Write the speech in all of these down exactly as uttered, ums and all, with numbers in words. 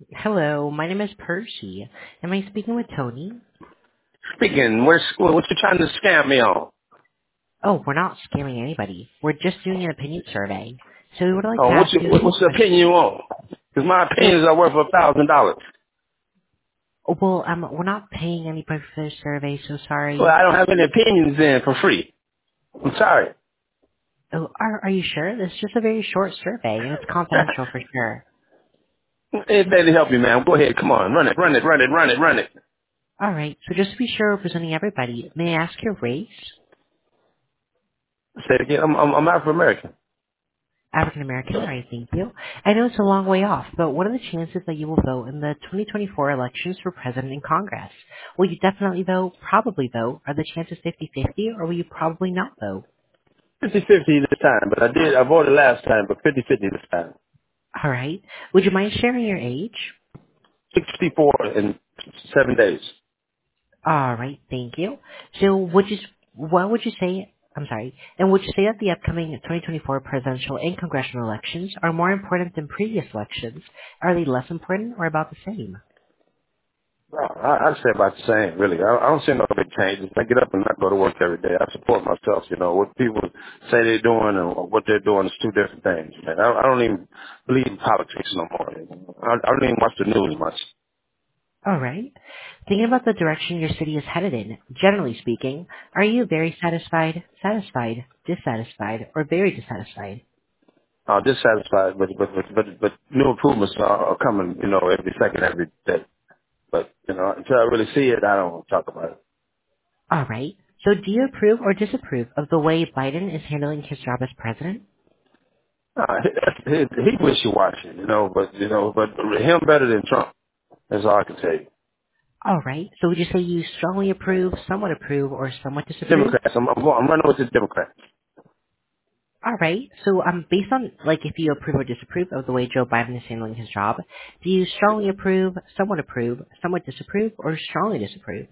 Hello, my name is Percy. Am I speaking with Tony? Speaking, what's, what you trying to scam me on? Oh, we're not scamming anybody. We're just doing an opinion survey. So we would like to Oh, what's ask your, you a what- few what's the opinion you questions. want? Because my So, opinions are worth a thousand dollars. oh, well, um, we're not paying anybody for this survey, so Well, sorry. I don't have any opinions then for free. I'm sorry. Oh, are, are you sure? This is just a very short survey, and it's confidential for sure. Anything to help you, man. Go ahead. Come on. Run it, run it, run it, run it, run it. Alright, so just to be sure we're presenting everybody, may I ask your race? Say it again. I'm, I'm, I'm African American. African American, alright, thank you. I know it's a long way off, but what are the chances that you will vote in the twenty twenty-four elections for president and Congress? Will you definitely vote, probably vote? Are the chances fifty-fifty, or will you probably not vote? Fifty-fifty this time, but I did, I voted last time, but fifty-fifty this time. Alright. Would you mind sharing your age? sixty-four in seven days. Alright, thank you. So would you, what would you say, I'm sorry, and would you say that the upcoming twenty twenty-four presidential and congressional elections are more important than previous elections? Are they less important or about the same? Well, I, I'd say about the same, really. I, I don't see no big changes. I get up and I go to work every day. I support myself. You know, what people say they're doing and what they're doing is two different things. Man. I, I don't even believe in politics no more. I, I don't even watch the news much. All right. Thinking about the direction your city is headed in, generally speaking, are you very satisfied, satisfied, dissatisfied, or very dissatisfied? I'm dissatisfied, but but but but, but new improvements are, are coming. You know, every second, every day. But you know, until I really see it, I don't want to talk about it. All right. So do you approve or disapprove of the way Biden is handling his job as president? Uh, he, he, he wishy-washy, you know, but you know, but him better than Trump. That's all I can tell you. All right. So would you say you strongly approve, somewhat approve, or somewhat disapprove? Democrats. I'm, I'm, going, I'm running with the Democrats. All right. So um, based on like if you approve or disapprove of the way Joe Biden is handling his job, do you strongly approve, somewhat approve, somewhat disapprove, or strongly disapprove?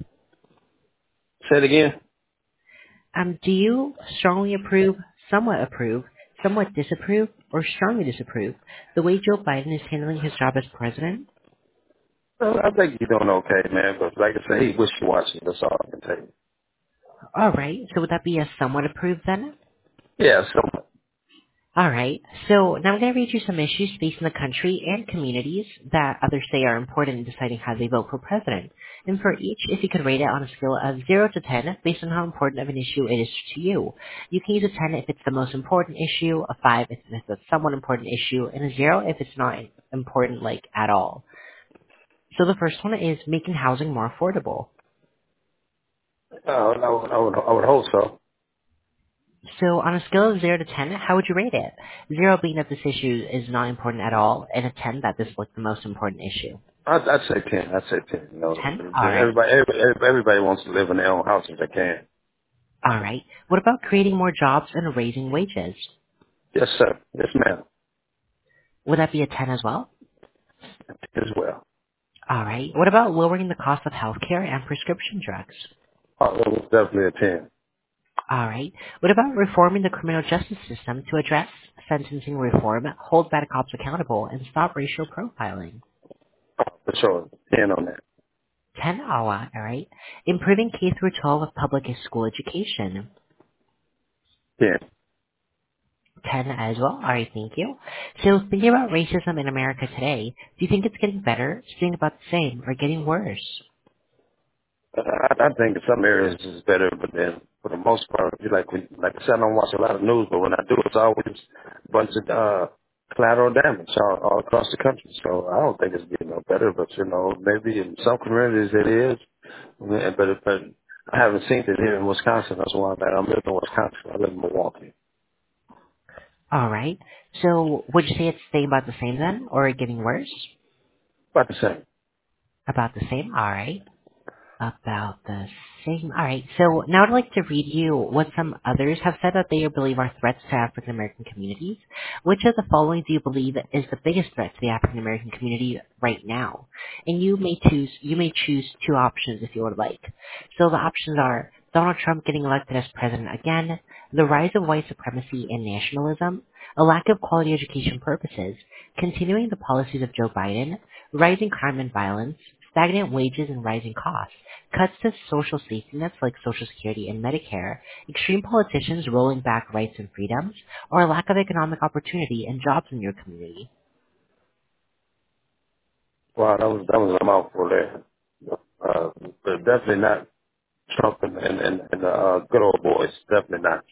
Say it again. Um, do you strongly approve, somewhat approve, somewhat disapprove, or strongly disapprove the way Joe Biden is handling his job as president? Well, I think you're doing okay, man. But like I said, he wishy-washy. That's all I can tell you. All right. So would that be a somewhat approve then? Yeah, so All right. So now I'm going to read you some issues facing the country and communities that others say are important in deciding how they vote for president. And for each, if you could rate it on a scale of zero to ten, based on how important of an issue it is to you. You can use a ten if it's the most important issue, a five if it's a somewhat important issue, and a zero if it's not important, like, at all. So the first one is making housing more affordable. uh, I, would, I, would, I would hope so. So on a scale of zero to ten, how would you rate it? zero being that this issue is not important at all, and a ten that this is like the most important issue. I'd, I'd say ten. I'd say ten. You know, ten? Alright. everybody, everybody, everybody wants to live in their own house if they can. Alright. What about creating more jobs and raising wages? Yes, sir. Yes, ma'am. Would that be a ten as well? As well. Alright. What about lowering the cost of healthcare and prescription drugs? Oh, it was definitely a ten. Alright. What about reforming the criminal justice system to address sentencing reform, hold bad cops accountable, and stop racial profiling? Oh, for sure. ten on that. ten? Alright. Improving K through twelve of public school education. ten. ten as well. All right, thank you. So thinking about racism in America today, do you think it's getting better, staying about the same, or getting worse? Uh, I, I think in some areas it's better, but then for the most part, you like we, like I said, I don't watch a lot of news, but when I do, it's always a bunch of uh, collateral damage all, all across the country. So I don't think it's getting no better, but you know, maybe in some communities it is. Yeah, But but I haven't seen it here in Wisconsin. That's why I'm, I'm living in Wisconsin. I live in Milwaukee. All right. So would you say it's staying about the same then, or getting worse? About the same. About the same. All right. About the same. All right. So now I'd like to read you what some others have said that they believe are threats to African American communities. Which of the following do you believe is the biggest threat to the African American community right now? And you may choose you may choose two options if you would like. So the options are Donald Trump getting elected as president again, the rise of white supremacy and nationalism, a lack of quality education purposes, continuing the policies of Joe Biden, rising crime and violence, stagnant wages and rising costs, cuts to social safety nets like Social Security and Medicare, extreme politicians rolling back rights and freedoms, or a lack of economic opportunity and jobs in your community. Wow, that was that was a mouthful there. Uh, but definitely not Trump and and, and, and the uh, good old boys. Definitely not.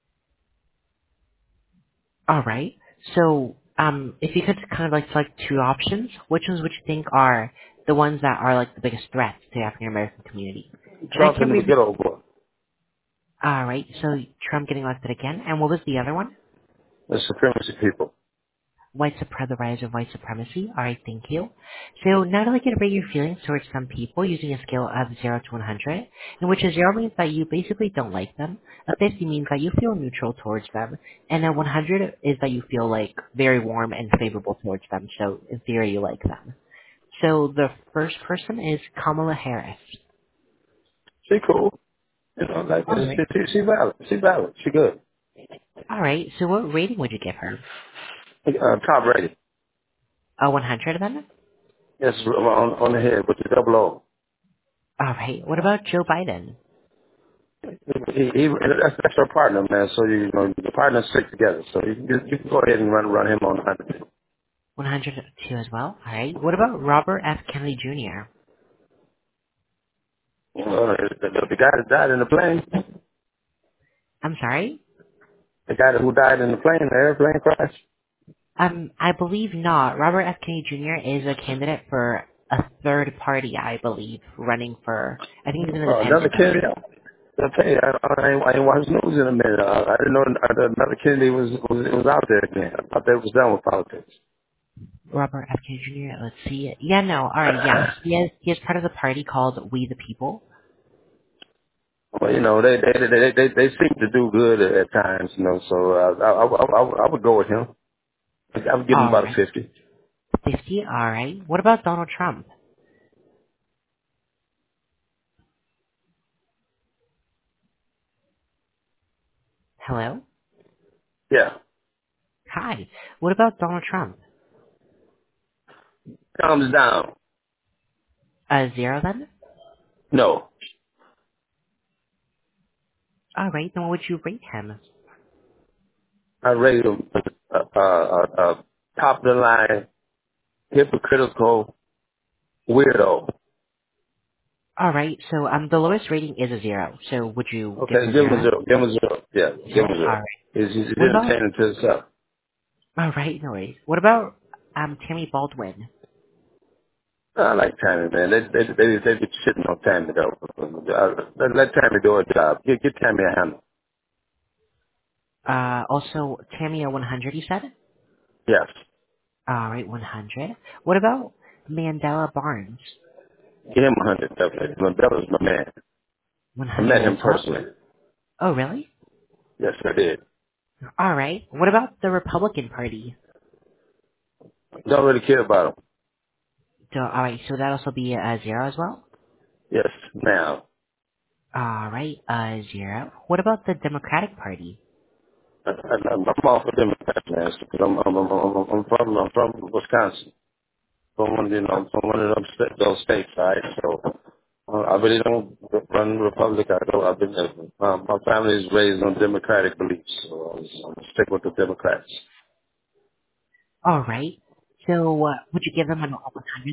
All right. So, um, if you could kind of like select two options, which ones would you think are the ones that are like the biggest threats to the African American community? And I Trump can and the read. good old boy. All right. So Trump getting elected again, and what was the other one? The supremacy people. White supre- the rise of white supremacy. All right, thank you. So now I'd like you to rate your feelings towards some people using a scale of zero to one hundred, in which a zero means that you basically don't like them, a fifty means that you feel neutral towards them, and a one hundred is that you feel like very warm and favorable towards them. So in theory, you like them. So the first person is Kamala Harris. She cool. You know, like All she right. she, she valid. She valid. She good. All right. So what rating would you give her? Uh, top rated. A one hundred then? Yes, on on the head with the double O. All right. What about Joe Biden? He, he, that's, that's your partner, man. So you, you know the partners stick together. So you, you, you can go ahead and run run him on the hundred. one hundred two as well. All right. What about Robert F. Kennedy Junior? Uh, the, the, the guy that died in the plane, I'm sorry? the guy who died in the plane, the airplane crash. Um, I believe not. Robert F. Kennedy Junior is a candidate for a third party, I believe, running for, I think he's an Uh, another independent. Kennedy. I tell you, I, I, ain't- I ain't watched news in a minute. Uh, I didn't know another Kennedy was, was was out there again. I thought they was done with politics. Robert F. Kennedy Junior, let's see. Yeah, no, alright, yes. He is, he is part of the party called We the People. Well, you know, they they they they, they seem to do good at, at times, you know. So uh, I, I I I would go with him. I would give him about a Alright. fifty. fifty, alright. What about Donald Trump? Hello? Yeah, Hi. What about Donald Trump? calms down. A zero then? No, Alright, then what would you rate him? I rate him uh, uh, uh, uh, top of the line, hypocritical weirdo. Alright, so um the lowest rating is a zero. So would you give him Okay, a give him a zero? zero. Give him a zero. Yeah, give him Zero? a zero. Alright. He's, he's, he's What about entertaining to himself. alright, no worries. What about um Tammy Baldwin? I like Tammy, man. They they they they be shitting on Tammy though. Uh, let, let Tammy do her job. Get get Tammy a handle. Uh also Tammy a one hundred you said? Yes, Alright, one hundred. What about Mandela Barnes? get him a hundred. Definitely. Mandela's my man. one I met hundred as him well? personally. Oh really? Yes, I did. Alright. What about the Republican Party? Don't really care about him. So, alright, so that also be a zero as well? Yes, now. Alright, a zero. What about the Democratic Party? I, I, I'm all for Democrats, man. Because I'm, I'm, I'm, I'm, I'm from I'm from Wisconsin. From one, you know, from one of those, sta- those states, right? So uh, I really don't run Republic. I don't. I've been. Uh, my family is raised on Democratic beliefs, so I'm, I'm stick with the Democrats. Alright. So, uh, would you give them an one hundred?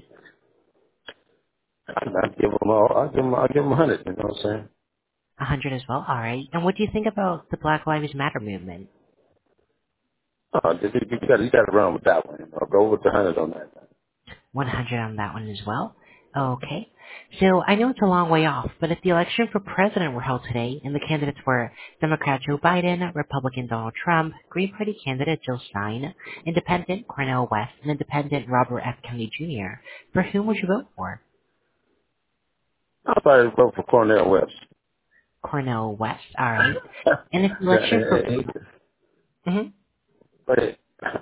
I, I give them all. I give them. I give them a hundred. You know what I'm saying? one hundred as well? Alright. And what do you think about the Black Lives Matter movement? Uh, you, you got you got to run with that one. You know? Go with the hundred on that. one hundred on that one as well. Okay. So I know it's a long way off, but if the election for president were held today and the candidates were Democrat Joe Biden, Republican Donald Trump, Green Party candidate Jill Stein, Independent Cornel West, and Independent Robert F. Kennedy Junior, for whom would you vote for? I'll probably vote for Cornel West. Cornel West, alright. And if the Yeah, election eh, for... eh, eh, Mhm. Go ahead.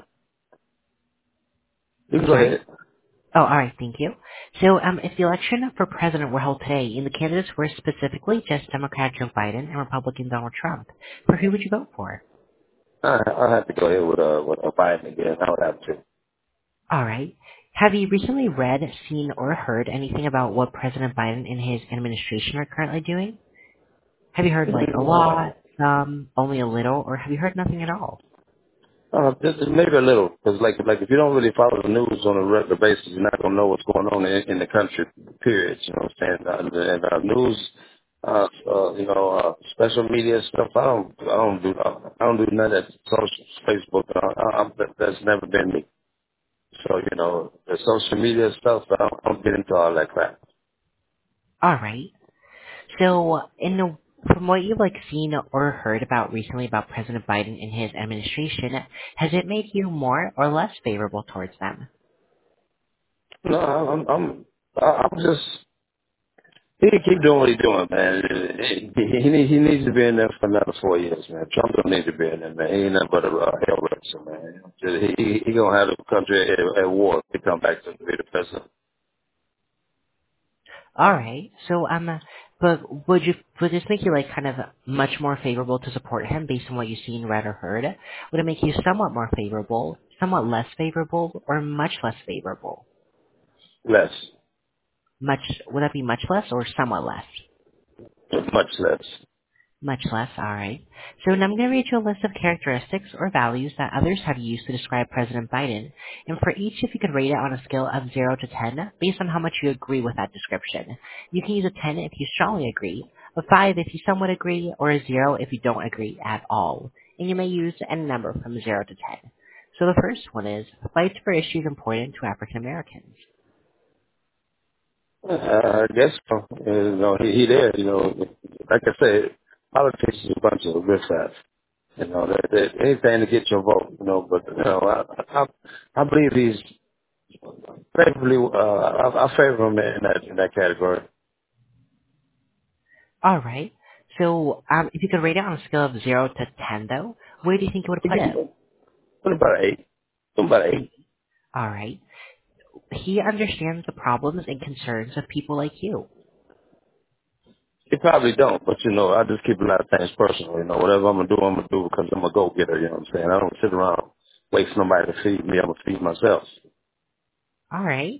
You I'm can go sorry? ahead. Oh, alright, thank you. So, um, if the election for president were held today and the candidates were specifically just Democrat Joe Biden and Republican Donald Trump, for who would you vote for? I, I'll have to go ahead with uh with a Biden again. I would have to. Alright. Have you recently read, seen, or heard anything about what President Biden and his administration are currently doing? Have you heard like a lot, some, only a little, or have you heard nothing at all? Uh, just just maybe a little, because like like if you don't really follow the news on a regular basis, you're not gonna know what's going on in, in the country. Period. You know what I'm saying? Uh, and uh, news, uh, uh, you know, uh, special media stuff. I don't, I don't do, I don't do none of that social Facebook. Uh, I, I, that- that's never been me. So you know, the social media stuff, I don't, I don't get into all that crap. All right. So, in the, from what you've like seen or heard about recently about President Biden and his administration, has it made you more or less favorable towards them? No, I'm, I'm, I'm just. He can keep doing what he's doing, man. He, he, need, he needs to be in there for another four years, man. Trump don't need to be in there, man. He ain't nothing but a uh, hell wretched, man. He, he, he gonna have the country at, at war if he come back to be the president. All right. So, um, but would you would this make you like kind of much more favorable to support him based on what you've seen, read, or heard? Would it make you somewhat more favorable, somewhat less favorable, or much less favorable? Less. Much would that be much less or somewhat less? Much less. Much less, alright. So now I'm going to read you a list of characteristics or values that others have used to describe President Biden, and for each if you could rate it on a scale of zero to ten, based on how much you agree with that description. You can use a ten if you strongly agree, a five if you somewhat agree, or a zero if you don't agree at all. And you may use any number from zero to ten. So the first one is, fights for issues important to African Americans. Uh, I guess so. You know, he, he there, you know, like I said, politics is a bunch of riff raff. You know, that, that anything to get your vote, you know, but, you know, I, I, I believe he's favorably, uh, I, I favor him in that, in that category. Alright. So, um, if you could rate it on a scale of zero to ten though, where do you think you would put it? What about an eight? What about an eight? Eight. Alright. He understands the problems and concerns of people like you. He probably don't, but you know, I just keep a lot of things personal. You know, whatever I'm gonna do, I'm gonna do because I'm a go getter. You know what I'm saying? I don't sit around wait for somebody to feed me. I'm gonna feed myself. Alright.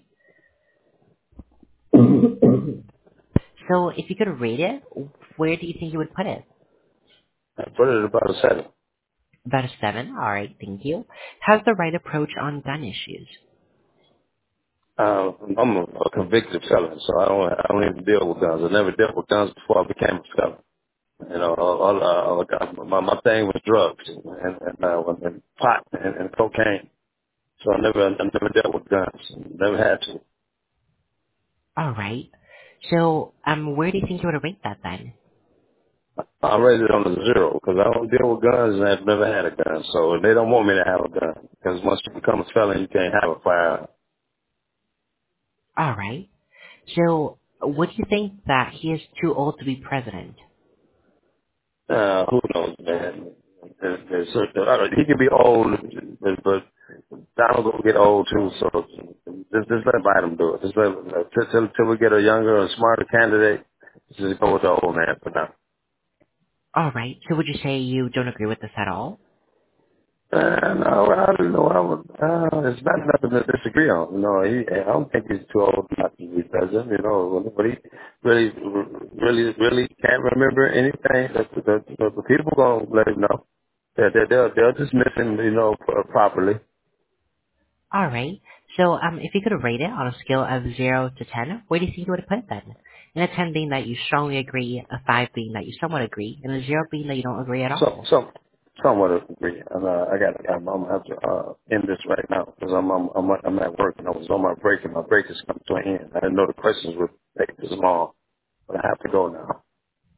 So if you could rate it, where do you think you would put it? I put it at about a seven. About a seven? Alright, thank you. Has the right approach on gun issues. Uh, I'm a, a convicted felon, so I don't I don't even deal with guns. I never dealt with guns before I became a felon. You know, all, all, uh, all, uh, my my thing was drugs and and, uh, and pot and, and cocaine. So I never I never dealt with guns. Never had to. Alright. So, um, where do you think you would rate that then? I rated it on a zero because I don't deal with guns and I've never had a gun. So they don't want me to have a gun because once you become a felon, you can't have a firearm. Alright. So, would you think that he is too old to be president? Uh, who knows, man? There's, there's certain, I don't, he can be old, but, but Donald will get old too. So just, just let Biden do it. Just let till, till, till we get a younger and smarter candidate. Just go with the old man for now. Alright. So would you say you don't agree with this at all? Uh, no, I don't know. I would, uh, there's not nothing to disagree on. You know, he, I don't think he's too old not to be president. You know, but he really, really, really can't remember anything. The, the, the, the people gonna let him know. They're, they're, they'll, they'll dismiss him, you know, pro- properly. All right. So, um, if you could rate it on a scale of zero to ten, where do you think you would put it then? And a ten being that you strongly agree, a five being that you somewhat agree, and a zero being that you don't agree at So, all. so, somewhat agree. And, uh, I got, I'm, I'm gonna have to uh, end this right now because I'm, I'm, I'm, I'm at work and I was on my break and my break is coming to an end. I didn't know the questions would take this long, but I have to go now.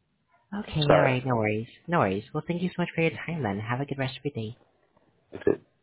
Okay, all Sorry. right, no worries, no worries. Well, thank you so much for your time then. Have a good rest of your day. That's it.